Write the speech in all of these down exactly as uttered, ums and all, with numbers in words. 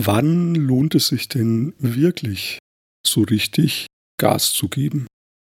Wann lohnt es sich denn wirklich, so richtig Gas zu geben?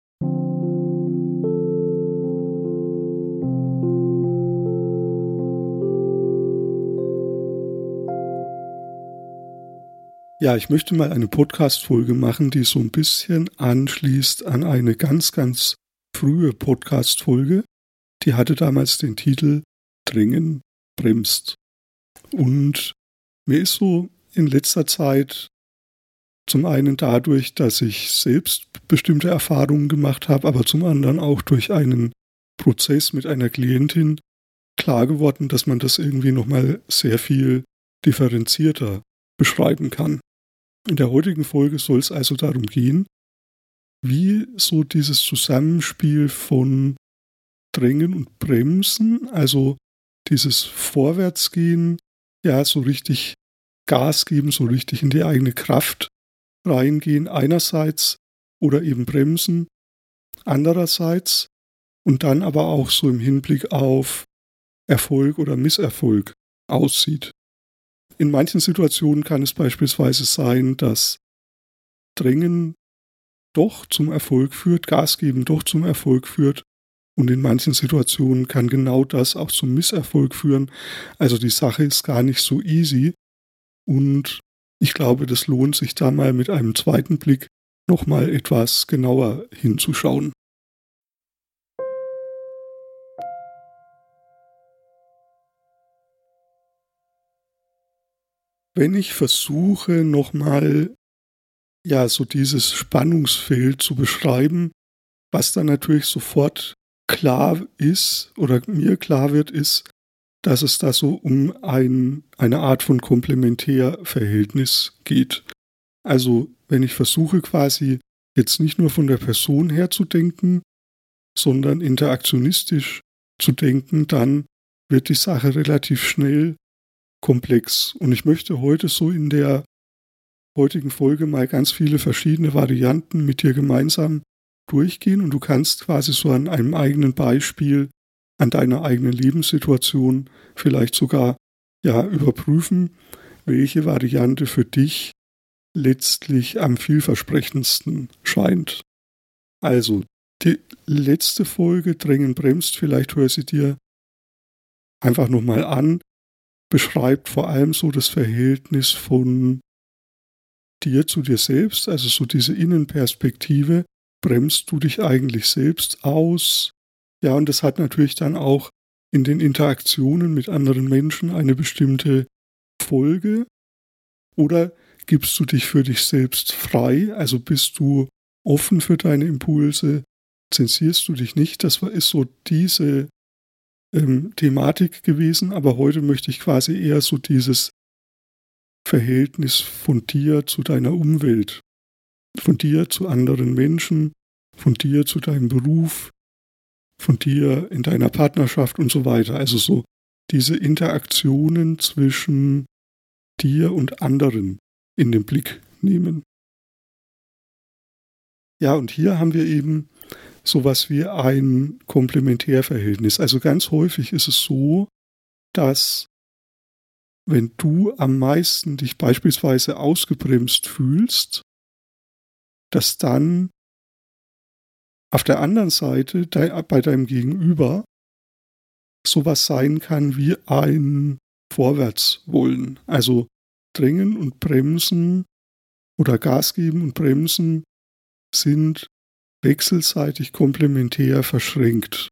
Ja, ich möchte mal eine Podcast-Folge machen, die so ein bisschen anschließt an eine ganz, ganz frühe Podcast-Folge. Die hatte damals den Titel Drängen bremst. Und mir ist so in letzter Zeit zum einen dadurch, dass ich selbst bestimmte Erfahrungen gemacht habe, aber zum anderen auch durch einen Prozess mit einer Klientin klar geworden, dass man das irgendwie nochmal sehr viel differenzierter beschreiben kann. In der heutigen Folge soll es also darum gehen, wie so dieses Zusammenspiel von Drängen und Bremsen, also dieses Vorwärtsgehen, ja, so richtig Gas geben, so richtig in die eigene Kraft reingehen einerseits oder eben bremsen andererseits und dann aber auch so im Hinblick auf Erfolg oder Misserfolg aussieht. In manchen Situationen kann es beispielsweise sein, dass Drängen doch zum Erfolg führt, Gas geben doch zum Erfolg führt. Und in manchen Situationen kann genau das auch zum Misserfolg führen. Also die Sache ist gar nicht so easy. Und ich glaube, das lohnt sich da mal mit einem zweiten Blick nochmal etwas genauer hinzuschauen. Wenn ich versuche, nochmal ja, so dieses Spannungsfeld zu beschreiben, was dann natürlich sofort klar ist oder mir klar wird, ist, dass es da so um ein, eine Art von Komplementärverhältnis geht. Also wenn ich versuche quasi jetzt nicht nur von der Person her zu denken, sondern interaktionistisch zu denken, dann wird die Sache relativ schnell komplex. Und ich möchte heute so in der heutigen Folge mal ganz viele verschiedene Varianten mit dir gemeinsam durchgehen und du kannst quasi so an einem eigenen Beispiel, an deiner eigenen Lebenssituation vielleicht sogar ja überprüfen, welche Variante für dich letztlich am vielversprechendsten scheint. Also, die letzte Folge Drängen bremst, vielleicht hör sie dir einfach nochmal an, beschreibt vor allem so das Verhältnis von dir zu dir selbst, also so diese Innenperspektive, bremst du dich eigentlich selbst aus? Ja, und das hat natürlich dann auch in den Interaktionen mit anderen Menschen eine bestimmte Folge. Oder gibst du dich für dich selbst frei? Also bist du offen für deine Impulse? Zensierst du dich nicht? Das ist so diese ähm, Thematik gewesen. Aber heute möchte ich quasi eher so dieses Verhältnis von dir zu deiner Umwelt, von dir zu anderen Menschen, von dir zu deinem Beruf, von dir in deiner Partnerschaft und so weiter. Also so diese Interaktionen zwischen dir und anderen in den Blick nehmen. Ja, und hier haben wir eben sowas wie ein Komplementärverhältnis. Also ganz häufig ist es so, dass wenn du am meisten dich beispielsweise ausgebremst fühlst, dass dann auf der anderen Seite de- bei deinem Gegenüber sowas sein kann wie ein Vorwärtswollen. Also Drängen und Bremsen oder Gas geben und Bremsen sind wechselseitig komplementär verschränkt.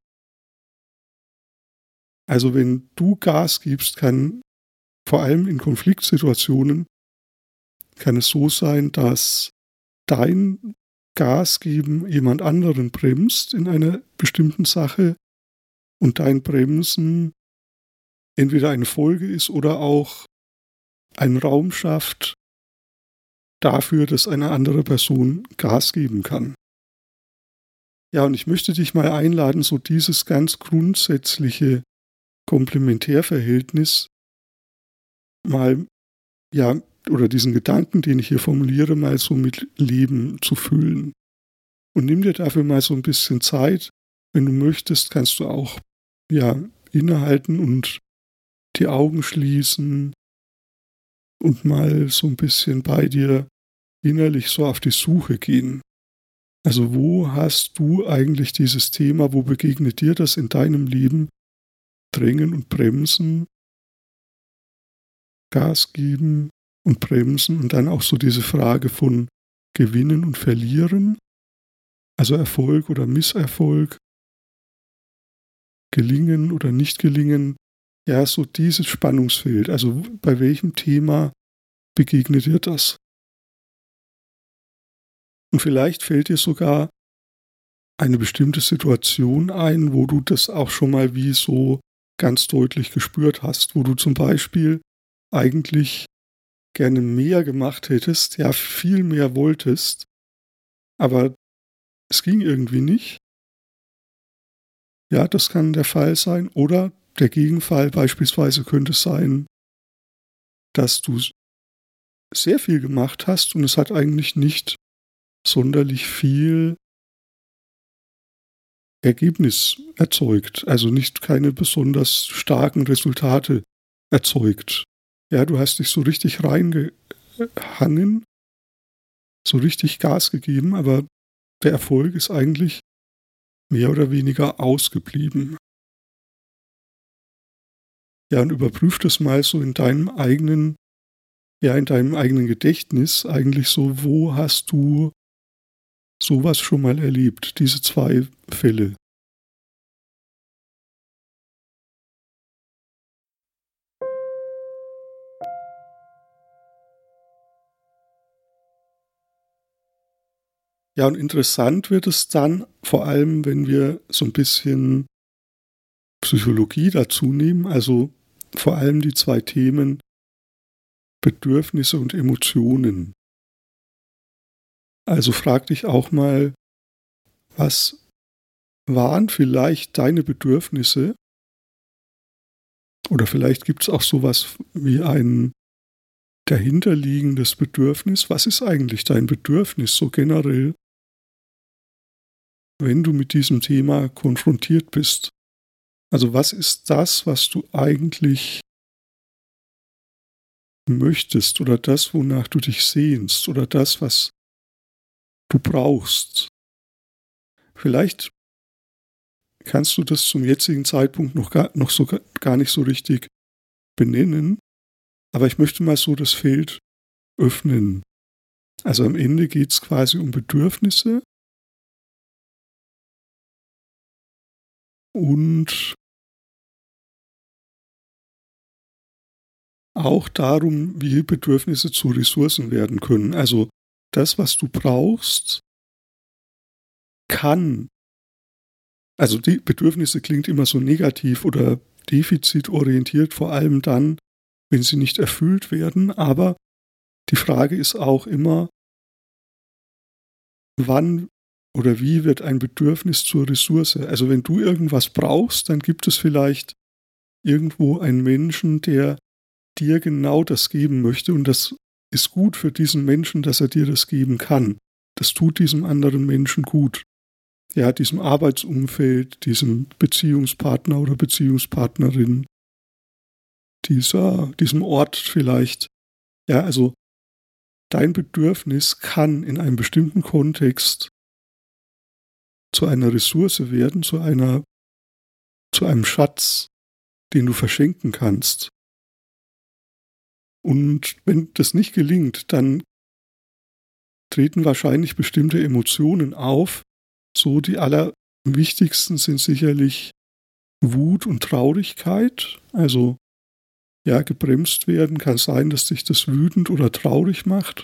Also wenn du Gas gibst, kann vor allem in Konfliktsituationen kann es so sein, dass dein Gas geben jemand anderen bremst in einer bestimmten Sache und dein Bremsen entweder eine Folge ist oder auch einen Raum schafft dafür, dass eine andere Person Gas geben kann. Ja, und ich möchte dich mal einladen, so dieses ganz grundsätzliche Komplementärverhältnis mal, ja, oder diesen Gedanken, den ich hier formuliere, mal so mit Leben zu füllen. Und nimm dir dafür mal so ein bisschen Zeit. Wenn du möchtest, kannst du auch, ja, innehalten und die Augen schließen und mal so ein bisschen bei dir innerlich so auf die Suche gehen. Also wo hast du eigentlich dieses Thema, wo begegnet dir das in deinem Leben? Drängen und bremsen, Gas geben und bremsen und dann auch so diese Frage von Gewinnen und Verlieren, also Erfolg oder Misserfolg, Gelingen oder Nicht-Gelingen, ja, so dieses Spannungsfeld, also bei welchem Thema begegnet dir das? Und vielleicht fällt dir sogar eine bestimmte Situation ein, wo du das auch schon mal wie so ganz deutlich gespürt hast, wo du zum Beispiel eigentlich gerne mehr gemacht hättest, ja, viel mehr wolltest, aber es ging irgendwie nicht. Ja, das kann der Fall sein. Oder der Gegenfall beispielsweise könnte sein, dass du sehr viel gemacht hast und es hat eigentlich nicht sonderlich viel Ergebnis erzeugt, also nicht keine besonders starken Resultate erzeugt. Ja, du hast dich so richtig reingehangen, so richtig Gas gegeben, aber der Erfolg ist eigentlich mehr oder weniger ausgeblieben. Ja, und überprüf das mal so in deinem eigenen, ja, in deinem eigenen Gedächtnis eigentlich so, wo hast du sowas schon mal erlebt, diese zwei Fälle. Ja, und interessant wird es dann, vor allem wenn wir so ein bisschen Psychologie dazu nehmen, also vor allem die zwei Themen Bedürfnisse und Emotionen. Also frag dich auch mal, was waren vielleicht deine Bedürfnisse? Oder vielleicht gibt es auch sowas wie ein dahinterliegendes Bedürfnis. Was ist eigentlich dein Bedürfnis so generell, wenn du mit diesem Thema konfrontiert bist? Also was ist das, was du eigentlich möchtest oder das, wonach du dich sehnst oder das, was du brauchst? Vielleicht kannst du das zum jetzigen Zeitpunkt noch gar, noch so, gar nicht so richtig benennen, aber ich möchte mal so das Feld öffnen. Also am Ende geht es quasi um Bedürfnisse und auch darum, wie Bedürfnisse zu Ressourcen werden können. Also das, was du brauchst, kann, also die Bedürfnisse klingt immer so negativ oder defizitorientiert, vor allem dann, wenn sie nicht erfüllt werden. Aber die Frage ist auch immer, wann oder wie wird ein Bedürfnis zur Ressource? Also wenn du irgendwas brauchst, dann gibt es vielleicht irgendwo einen Menschen, der dir genau das geben möchte und das ist gut für diesen Menschen, dass er dir das geben kann. Das tut diesem anderen Menschen gut. Ja, diesem Arbeitsumfeld, diesem Beziehungspartner oder Beziehungspartnerin, dieser, diesem Ort vielleicht. Ja, also dein Bedürfnis kann in einem bestimmten Kontext zu einer Ressource werden, zu einer, zu einem Schatz, den du verschenken kannst. Und wenn das nicht gelingt, dann treten wahrscheinlich bestimmte Emotionen auf. So die allerwichtigsten sind sicherlich Wut und Traurigkeit. Also ja, gebremst werden kann sein, dass dich das wütend oder traurig macht.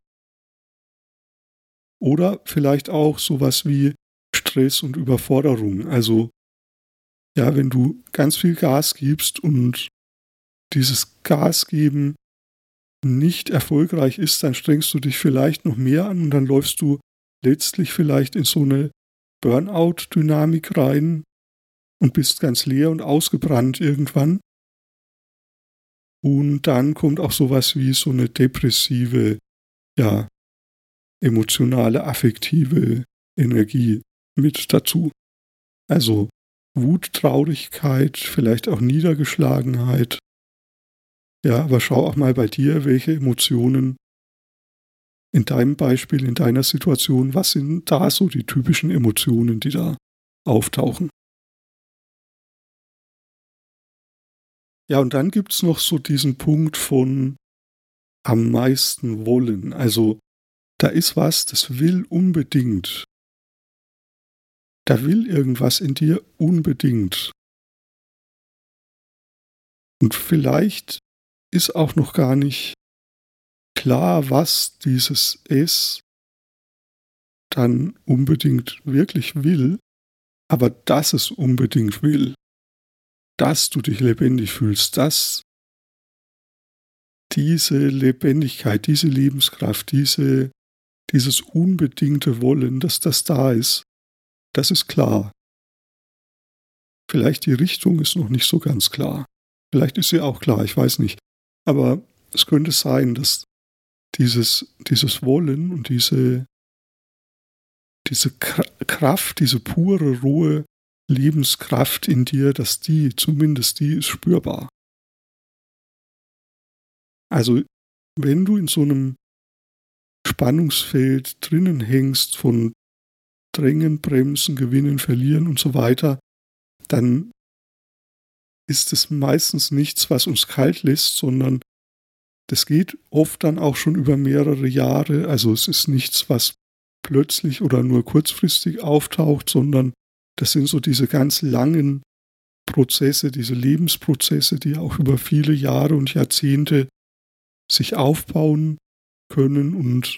Oder vielleicht auch sowas wie Stress und Überforderung. Also ja, wenn du ganz viel Gas gibst und dieses Gas geben nicht erfolgreich ist, dann strengst du dich vielleicht noch mehr an und dann läufst du letztlich vielleicht in so eine Burnout-Dynamik rein und bist ganz leer und ausgebrannt irgendwann. Und dann kommt auch sowas wie so eine depressive, ja, emotionale, affektive Energie mit dazu. Also Wut, Traurigkeit, vielleicht auch Niedergeschlagenheit. Ja, aber schau auch mal bei dir, welche Emotionen in deinem Beispiel, in deiner Situation, was sind da so die typischen Emotionen, die da auftauchen? Ja, und dann gibt's noch so diesen Punkt von am meisten wollen. Also, da ist was, das will unbedingt. Da will irgendwas in dir unbedingt. Und vielleicht ist auch noch gar nicht klar, was dieses Es dann unbedingt wirklich will, aber dass es unbedingt will, dass du dich lebendig fühlst, dass diese Lebendigkeit, diese Lebenskraft, diese, dieses unbedingte Wollen, dass das da ist, das ist klar. Vielleicht die Richtung ist noch nicht so ganz klar. Vielleicht ist sie auch klar, ich weiß nicht. Aber es könnte sein, dass dieses, dieses Wollen und diese, diese Kraft, diese pure, rohe Lebenskraft in dir, dass die, zumindest die ist spürbar. Also wenn du in so einem Spannungsfeld drinnen hängst von Drängen, Bremsen, Gewinnen, Verlieren und so weiter, dann ist es meistens nichts, was uns kalt lässt, sondern das geht oft dann auch schon über mehrere Jahre. Also es ist nichts, was plötzlich oder nur kurzfristig auftaucht, sondern das sind so diese ganz langen Prozesse, diese Lebensprozesse, die auch über viele Jahre und Jahrzehnte sich aufbauen können. Und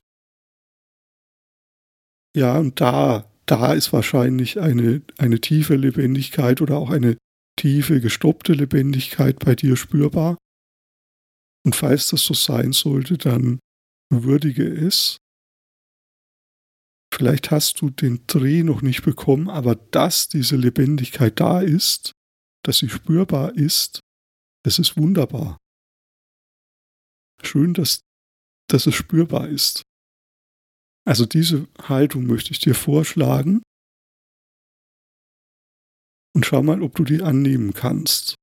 ja, und da, da ist wahrscheinlich eine, eine tiefe Lebendigkeit oder auch eine tiefe, gestoppte Lebendigkeit bei dir spürbar. Und falls das so sein sollte, dann würdige es. Vielleicht hast du den Dreh noch nicht bekommen, aber dass diese Lebendigkeit da ist, dass sie spürbar ist, das ist wunderbar. Schön, dass, dass es spürbar ist. Also diese Haltung möchte ich dir vorschlagen und schau mal, ob du die annehmen kannst.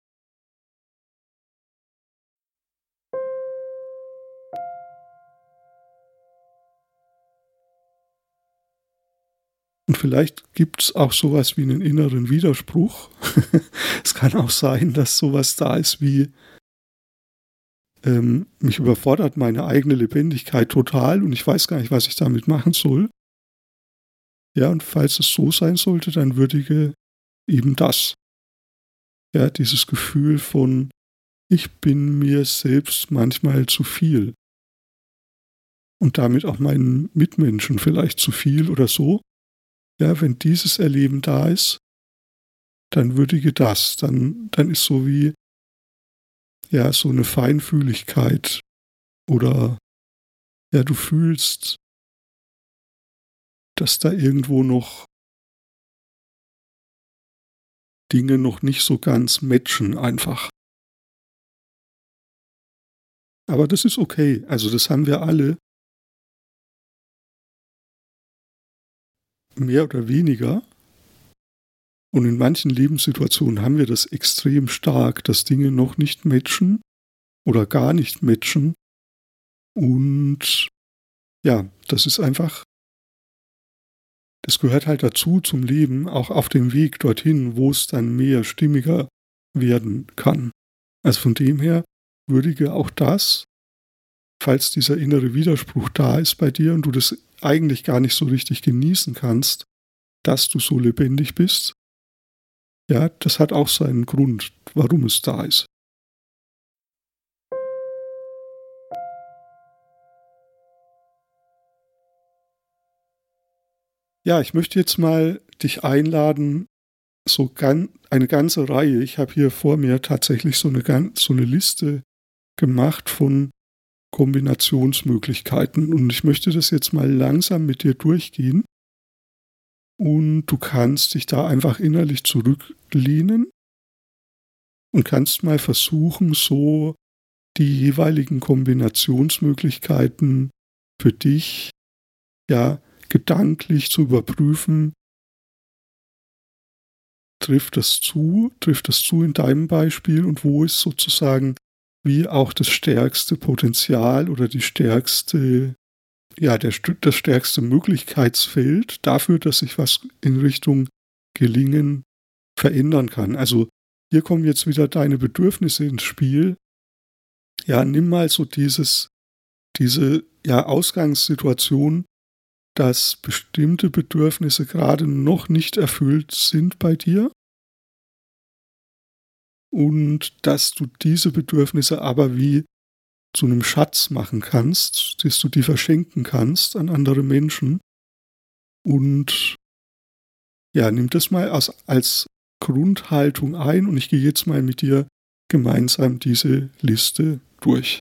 Und vielleicht gibt es auch sowas wie einen inneren Widerspruch. Es kann auch sein, dass sowas da ist wie, ähm, mich überfordert meine eigene Lebendigkeit total und ich weiß gar nicht, was ich damit machen soll. Ja, und falls es so sein sollte, dann würdige eben das. Ja, dieses Gefühl von, ich bin mir selbst manchmal zu viel. Und damit auch meinen Mitmenschen vielleicht zu viel oder so. Ja, wenn dieses Erleben da ist, dann würdige das. Dann, dann ist so wie, ja, so eine Feinfühligkeit oder, ja, du fühlst, dass da irgendwo noch Dinge noch nicht so ganz matchen einfach. Aber das ist okay. Also das haben wir alle mehr oder weniger. Und in manchen Lebenssituationen haben wir das extrem stark, dass Dinge noch nicht matchen oder gar nicht matchen. Und ja, das ist einfach, das gehört halt dazu zum Leben, auch auf dem Weg dorthin, wo es dann mehr stimmiger werden kann. Also von dem her würdige auch das, falls dieser innere Widerspruch da ist bei dir und du das eigentlich gar nicht so richtig genießen kannst, dass du so lebendig bist. Ja, das hat auch seinen Grund, warum es da ist. Ja, ich möchte jetzt mal dich einladen, so gan- eine ganze Reihe. Ich habe hier vor mir tatsächlich so eine, gan- so eine Liste gemacht von Kombinationsmöglichkeiten. Und ich möchte das jetzt mal langsam mit dir durchgehen. Und du kannst dich da einfach innerlich zurücklehnen und kannst mal versuchen, so die jeweiligen Kombinationsmöglichkeiten für dich, ja, gedanklich zu überprüfen. Trifft das zu? Trifft das zu in deinem Beispiel? Und wo ist sozusagen wie auch das stärkste Potenzial oder die stärkste, ja, der, das stärkste Möglichkeitsfeld dafür, dass sich was in Richtung Gelingen verändern kann. Also hier kommen jetzt wieder deine Bedürfnisse ins Spiel. Ja, nimm mal so dieses, diese ja, Ausgangssituation, dass bestimmte Bedürfnisse gerade noch nicht erfüllt sind bei dir und dass du diese Bedürfnisse aber wie zu einem Schatz machen kannst, dass du die verschenken kannst an andere Menschen. Und ja, nimm das mal als, als Grundhaltung ein und ich gehe jetzt mal mit dir gemeinsam diese Liste durch.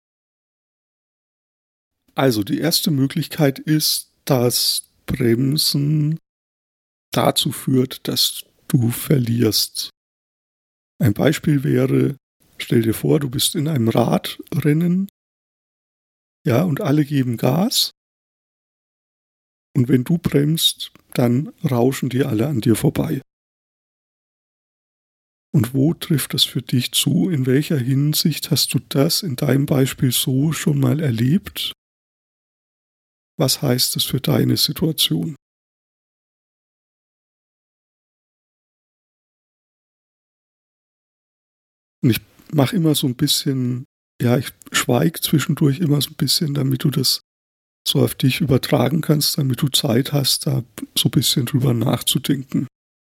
Also die erste Möglichkeit ist, dass Bremsen dazu führt, dass du verlierst. Ein Beispiel wäre, stell dir vor, du bist in einem Radrennen, ja, und alle geben Gas. Und wenn du bremst, dann rauschen die alle an dir vorbei. Und wo trifft das für dich zu? In welcher Hinsicht hast du das in deinem Beispiel so schon mal erlebt? Was heißt das für deine Situation? Und ich mache immer so ein bisschen, ja, ich schweige zwischendurch immer so ein bisschen, damit du das so auf dich übertragen kannst, damit du Zeit hast, da so ein bisschen drüber nachzudenken.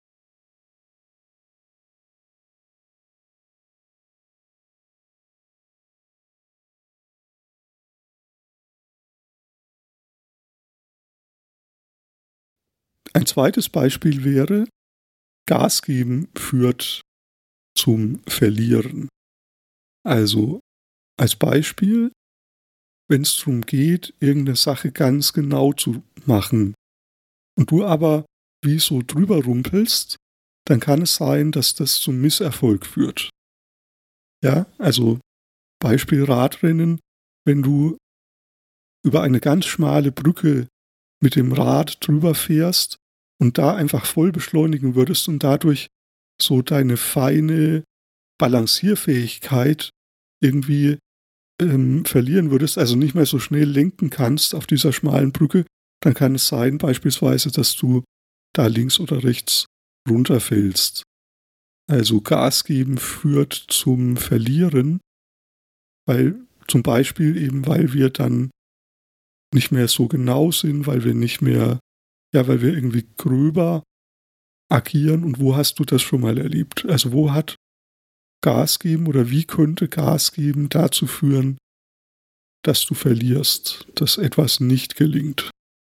Ein zweites Beispiel wäre, Gas geben führt zum Verlieren. Also als Beispiel, wenn es darum geht, irgendeine Sache ganz genau zu machen und du aber wie so drüber rumpelst, dann kann es sein, dass das zum Misserfolg führt. Ja, also Beispiel Radrennen, wenn du über eine ganz schmale Brücke mit dem Rad drüber fährst und da einfach voll beschleunigen würdest und dadurch so deine feine Balancierfähigkeit irgendwie ähm, verlieren würdest, also nicht mehr so schnell lenken kannst auf dieser schmalen Brücke, dann kann es sein beispielsweise, dass du da links oder rechts runterfällst. Also Gas geben führt zum Verlieren, weil zum Beispiel eben, weil wir dann nicht mehr so genau sind, weil wir nicht mehr, ja, weil wir irgendwie gröber agieren. Und wo hast du das schon mal erlebt? Also wo hat Gas geben oder wie könnte Gas geben dazu führen, dass du verlierst, dass etwas nicht gelingt?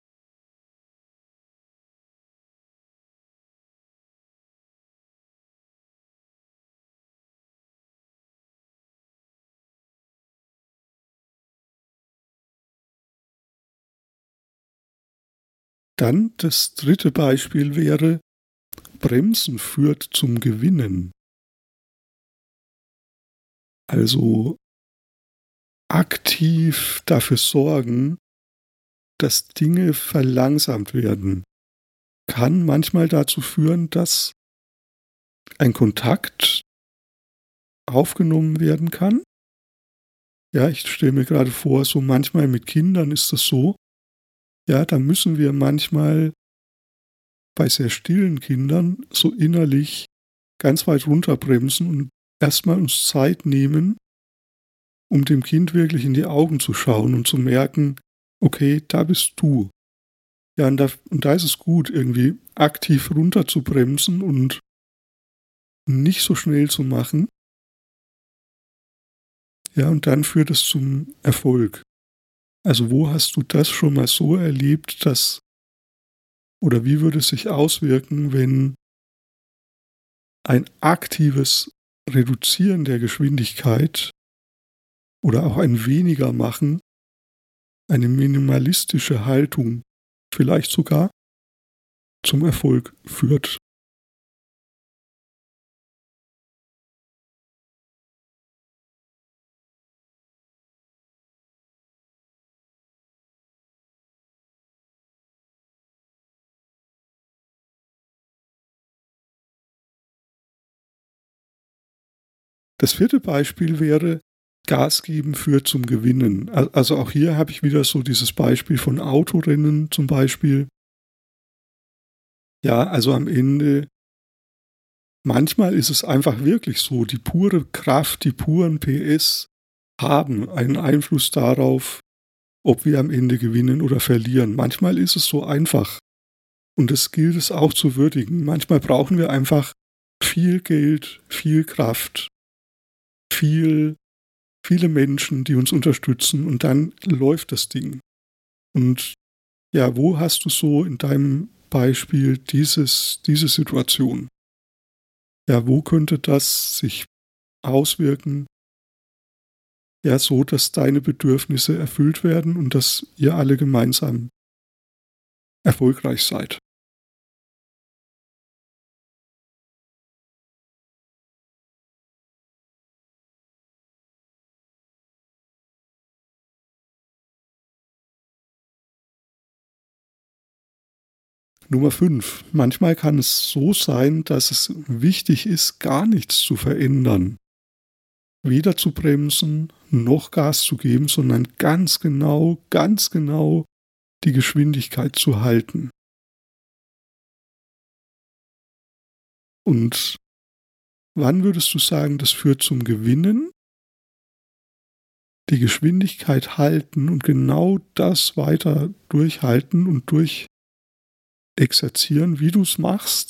Dann das dritte Beispiel wäre, Bremsen führt zum Gewinnen. Also aktiv dafür sorgen, dass Dinge verlangsamt werden, kann manchmal dazu führen, dass ein Kontakt aufgenommen werden kann. Ja, ich stelle mir gerade vor, so manchmal mit Kindern ist das so, ja, da müssen wir manchmal bei sehr stillen Kindern so innerlich ganz weit runterbremsen und erstmal uns Zeit nehmen, um dem Kind wirklich in die Augen zu schauen und zu merken, okay, da bist du. Ja, und da, und da ist es gut, irgendwie aktiv runter zu bremsen und nicht so schnell zu machen. Ja, und dann führt es zum Erfolg. Also wo hast du das schon mal so erlebt, dass, oder wie würde es sich auswirken, wenn ein aktives Reduzieren der Geschwindigkeit oder auch ein weniger machen, eine minimalistische Haltung vielleicht sogar zum Erfolg führt? Das vierte Beispiel wäre, Gas geben führt zum Gewinnen. Also auch hier habe ich wieder so dieses Beispiel von Autorennen zum Beispiel. Ja, also am Ende, manchmal ist es einfach wirklich so, die pure Kraft, die puren P S haben einen Einfluss darauf, ob wir am Ende gewinnen oder verlieren. Manchmal ist es so einfach. Und das gilt es auch zu würdigen. Manchmal brauchen wir einfach viel Geld, viel Kraft, viel, viele Menschen, die uns unterstützen und dann läuft das Ding. Und ja, wo hast du so in deinem Beispiel dieses, diese Situation? Ja, wo könnte das sich auswirken? Ja, so, dass deine Bedürfnisse erfüllt werden und dass ihr alle gemeinsam erfolgreich seid. Nummer fünf. Manchmal kann es so sein, dass es wichtig ist, gar nichts zu verändern. Weder zu bremsen, noch Gas zu geben, sondern ganz genau, ganz genau die Geschwindigkeit zu halten. Und wann würdest du sagen, das führt zum Gewinnen? Die Geschwindigkeit halten und genau das weiter durchhalten und durchexerzieren, wie du es machst.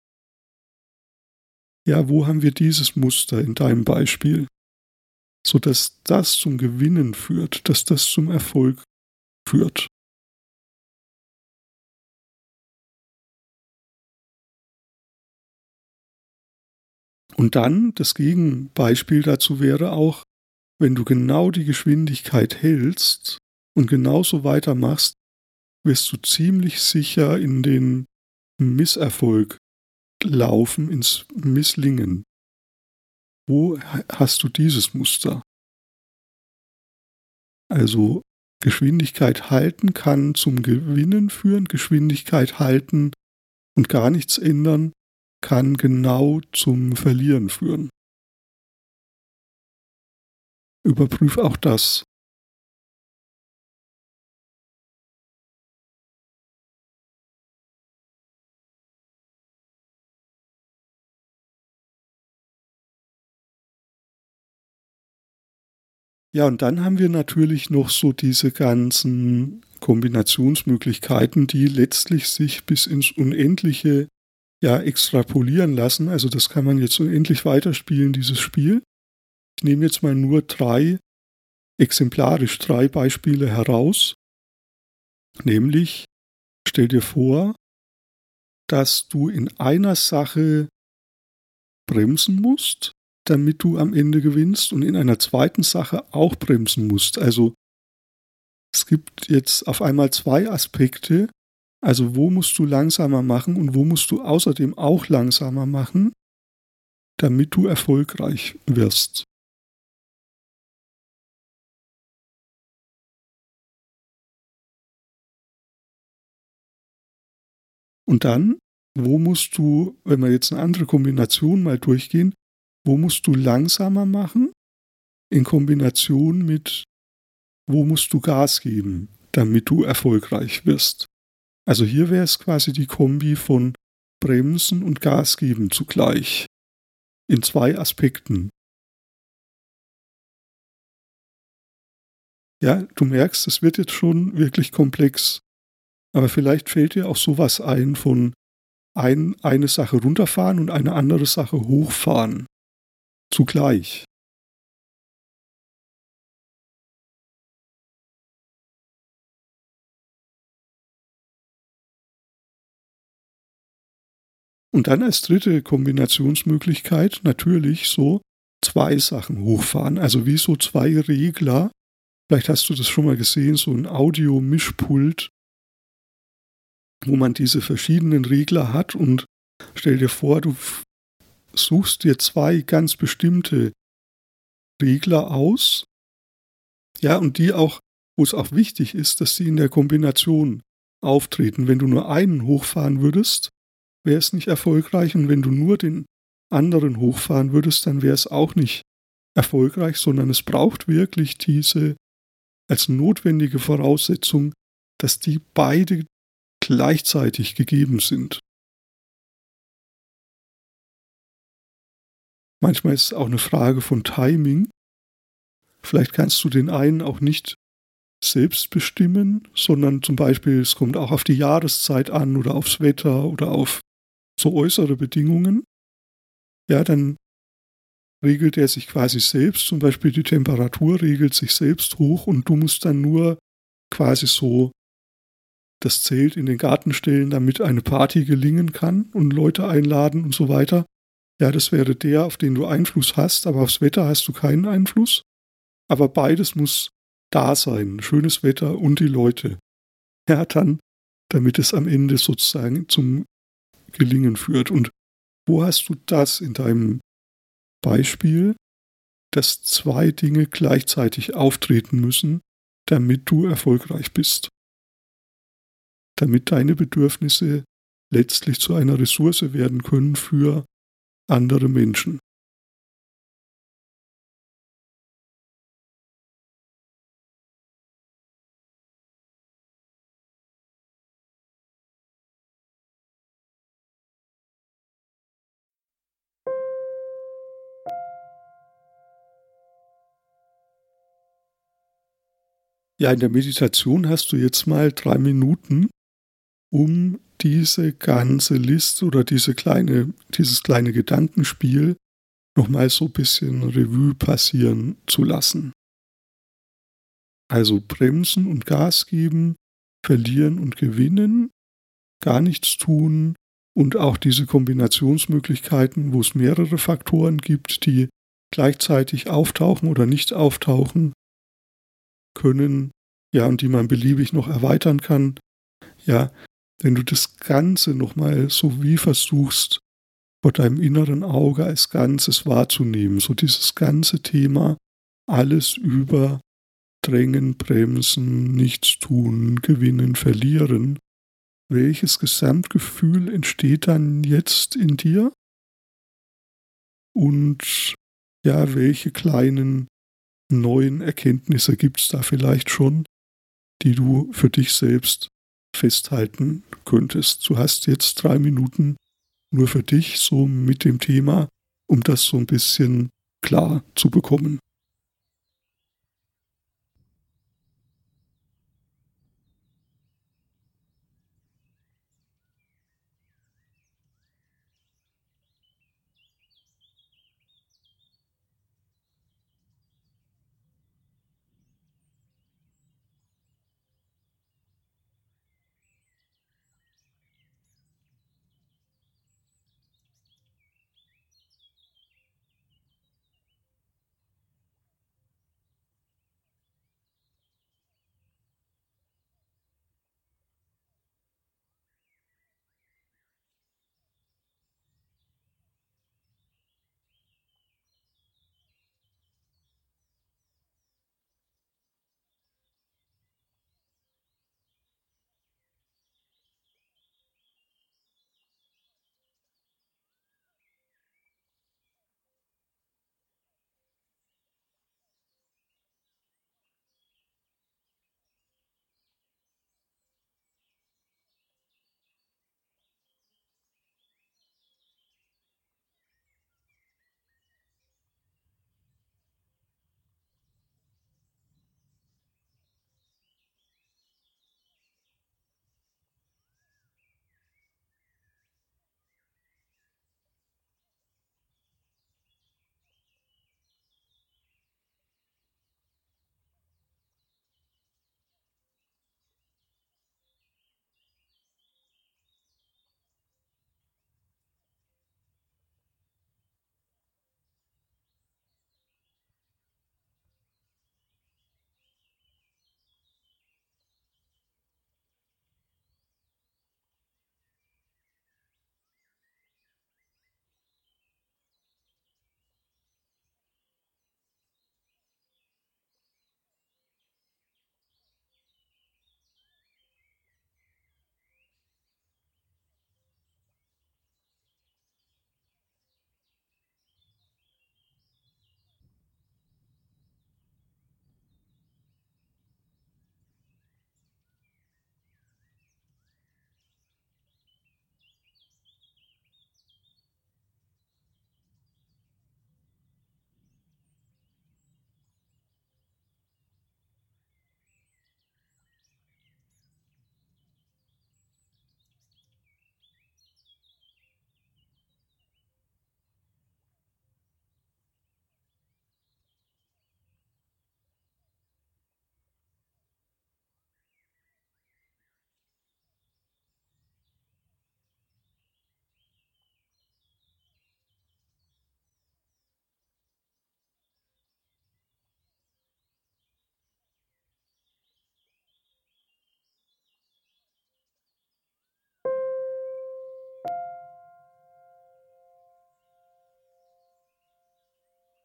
Ja, wo haben wir dieses Muster in deinem Beispiel? Sodass das zum Gewinnen führt, dass das zum Erfolg führt. Und dann das Gegenbeispiel dazu wäre auch, wenn du genau die Geschwindigkeit hältst und genauso weitermachst, wirst du ziemlich sicher in den Misserfolg laufen, ins Misslingen. Wo hast du dieses Muster? Also Geschwindigkeit halten kann zum Gewinnen führen, Geschwindigkeit halten und gar nichts ändern kann genau zum Verlieren führen. Überprüf auch das. Ja, und dann haben wir natürlich noch so diese ganzen Kombinationsmöglichkeiten, die letztlich sich bis ins Unendliche ja extrapolieren lassen. Also das kann man jetzt unendlich weiterspielen, dieses Spiel. Ich nehme jetzt mal nur drei, exemplarisch drei Beispiele heraus. Nämlich, stell dir vor, dass du in einer Sache bremsen musst, damit du am Ende gewinnst und in einer zweiten Sache auch bremsen musst. Also es gibt jetzt auf einmal zwei Aspekte. Also wo musst du langsamer machen und wo musst du außerdem auch langsamer machen, damit du erfolgreich wirst. Und dann, wo musst du, wenn wir jetzt eine andere Kombination mal durchgehen, wo musst du langsamer machen in Kombination mit, wo musst du Gas geben, damit du erfolgreich wirst. Also hier wäre es quasi die Kombi von Bremsen und Gas geben zugleich. In zwei Aspekten. Ja, du merkst, es wird jetzt schon wirklich komplex. Aber vielleicht fällt dir auch sowas ein von ein, eine Sache runterfahren und eine andere Sache hochfahren. Zugleich. Und dann als dritte Kombinationsmöglichkeit natürlich so zwei Sachen hochfahren. Also wie so zwei Regler. Vielleicht hast du das schon mal gesehen, so ein Audio-Mischpult, wo man diese verschiedenen Regler hat und stell dir vor, du suchst dir zwei ganz bestimmte Regler aus, ja, und die auch, wo es auch wichtig ist, dass sie in der Kombination auftreten. Wenn du nur einen hochfahren würdest, wäre es nicht erfolgreich und wenn du nur den anderen hochfahren würdest, dann wäre es auch nicht erfolgreich, sondern es braucht wirklich diese als notwendige Voraussetzung, dass die beide gleichzeitig gegeben sind. Manchmal ist es auch eine Frage von Timing. Vielleicht kannst du den einen auch nicht selbst bestimmen, sondern zum Beispiel, es kommt auch auf die Jahreszeit an oder aufs Wetter oder auf so äußere Bedingungen. Ja, dann regelt er sich quasi selbst, zum Beispiel die Temperatur regelt sich selbst hoch und du musst dann nur quasi so das Zelt in den Garten stellen, damit eine Party gelingen kann und Leute einladen und so weiter. Ja, das wäre der, auf den du Einfluss hast, aber aufs Wetter hast du keinen Einfluss. Aber beides muss da sein, schönes Wetter und die Leute. Ja, dann, damit es am Ende sozusagen zum Gelingen führt. Und wo hast du das in deinem Beispiel, dass zwei Dinge gleichzeitig auftreten müssen, damit du erfolgreich bist? Damit deine Bedürfnisse letztlich zu einer Ressource werden können für andere Menschen. Ja, in der Meditation hast du jetzt mal drei Minuten, um diese ganze Liste oder diese kleine, dieses kleine Gedankenspiel nochmal so ein bisschen Revue passieren zu lassen. Also bremsen und Gas geben, verlieren und gewinnen, gar nichts tun und auch diese Kombinationsmöglichkeiten, wo es mehrere Faktoren gibt, die gleichzeitig auftauchen oder nicht auftauchen können, ja, und die man beliebig noch erweitern kann. Ja, wenn du das Ganze nochmal so wie versuchst, vor deinem inneren Auge als Ganzes wahrzunehmen, so dieses ganze Thema, alles über Drängen, Bremsen, Nichtstun, Gewinnen, Verlieren. Welches Gesamtgefühl entsteht dann jetzt in dir? Und ja, welche kleinen neuen Erkenntnisse gibt es da vielleicht schon, die du für dich selbst festhalten könntest? Du hast jetzt drei Minuten nur für dich so mit dem Thema, um das so ein bisschen klar zu bekommen.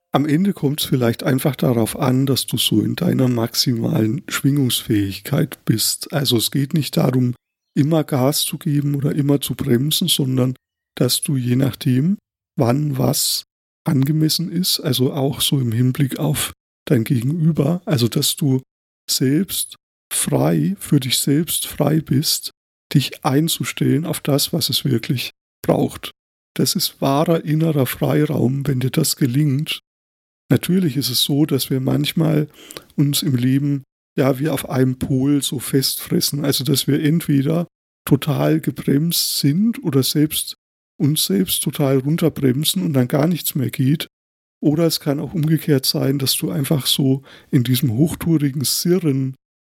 am Ende kommt es vielleicht einfach darauf an, dass du so in deiner maximalen Schwingungsfähigkeit bist. Also es geht nicht darum, immer Gas zu geben oder immer zu bremsen, sondern dass du je nachdem, wann was angemessen ist, also auch so im Hinblick auf dein Gegenüber, also dass du selbst frei, für dich selbst frei bist, dich einzustellen auf das, was es wirklich braucht. Das ist wahrer innerer Freiraum, wenn dir das gelingt. Natürlich ist es so, dass wir manchmal uns im Leben ja wie auf einem Pol so festfressen, also dass wir entweder total gebremst sind oder selbst uns selbst total runterbremsen und dann gar nichts mehr geht. Oder es kann auch umgekehrt sein, dass du einfach so in diesem hochtourigen Sirren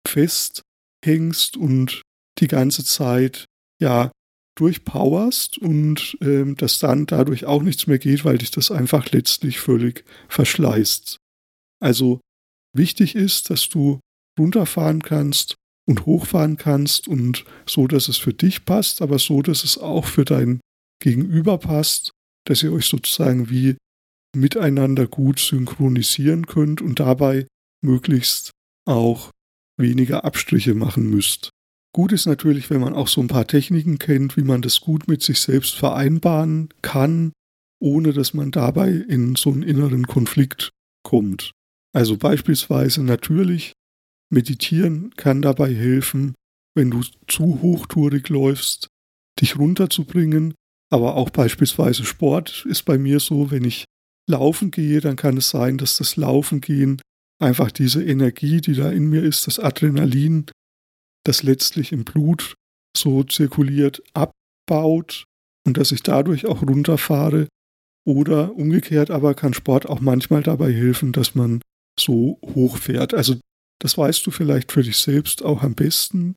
festhängst und die ganze Zeit ja durchpowerst und ähm, dass dann dadurch auch nichts mehr geht, weil dich das einfach letztlich völlig verschleißt. Also wichtig ist, dass du runterfahren kannst und hochfahren kannst und so, dass es für dich passt, aber so, dass es auch für dein Gegenüber passt, dass ihr euch sozusagen wie miteinander gut synchronisieren könnt und dabei möglichst auch weniger Abstriche machen müsst. Gut ist natürlich, wenn man auch so ein paar Techniken kennt, wie man das gut mit sich selbst vereinbaren kann, ohne dass man dabei in so einen inneren Konflikt kommt. Also beispielsweise natürlich, meditieren kann dabei helfen, wenn du zu hochtourig läufst, dich runterzubringen, aber auch beispielsweise Sport ist bei mir so, wenn ich laufen gehe, dann kann es sein, dass das Laufen gehen einfach diese Energie, die da in mir ist, das Adrenalin, das letztlich im Blut so zirkuliert, abbaut und dass ich dadurch auch runterfahre. Oder umgekehrt aber kann Sport auch manchmal dabei helfen, dass man so hochfährt. Also das weißt du vielleicht für dich selbst auch am besten.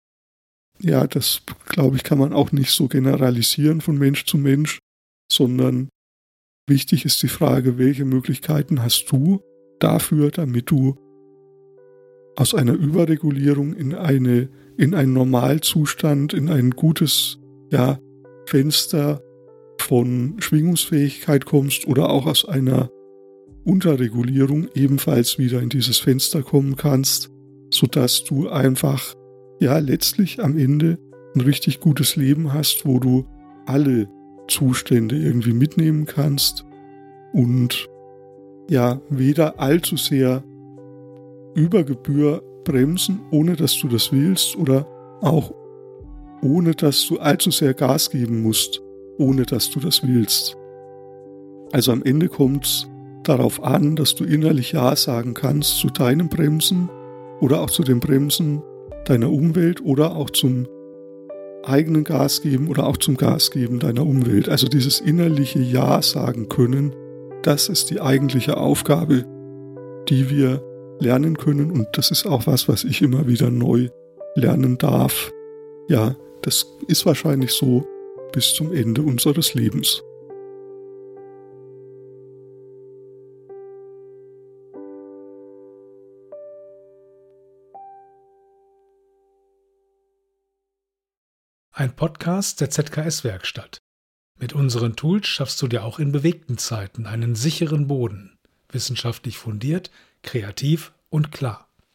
Ja, das, glaube ich, kann man auch nicht so generalisieren von Mensch zu Mensch, sondern wichtig ist die Frage, welche Möglichkeiten hast du dafür, damit du aus einer Überregulierung in eine, in einen Normalzustand, in ein gutes, ja, Fenster von Schwingungsfähigkeit kommst oder auch aus einer Unterregulierung ebenfalls wieder in dieses Fenster kommen kannst, sodass du einfach, ja, letztlich am Ende ein richtig gutes Leben hast, wo du alle Zustände irgendwie mitnehmen kannst und ja, weder allzu sehr über Gebühr bremsen, ohne dass du das willst, oder auch ohne dass du allzu sehr Gas geben musst, ohne dass du das willst. Also am Ende kommt es darauf an, dass du innerlich Ja sagen kannst zu deinem Bremsen oder auch zu den Bremsen deiner Umwelt oder auch zum eigenen Gas geben oder auch zum Gas geben deiner Umwelt. Also dieses innerliche Ja sagen können, das ist die eigentliche Aufgabe, die wir lernen können, und das ist auch was, was ich immer wieder neu lernen darf. Ja, das ist wahrscheinlich so bis zum Ende unseres Lebens. Ein Podcast der Z K S-Werkstatt. Mit unseren Tools schaffst du dir auch in bewegten Zeiten einen sicheren Boden. Wissenschaftlich fundiert, kreativ und klar.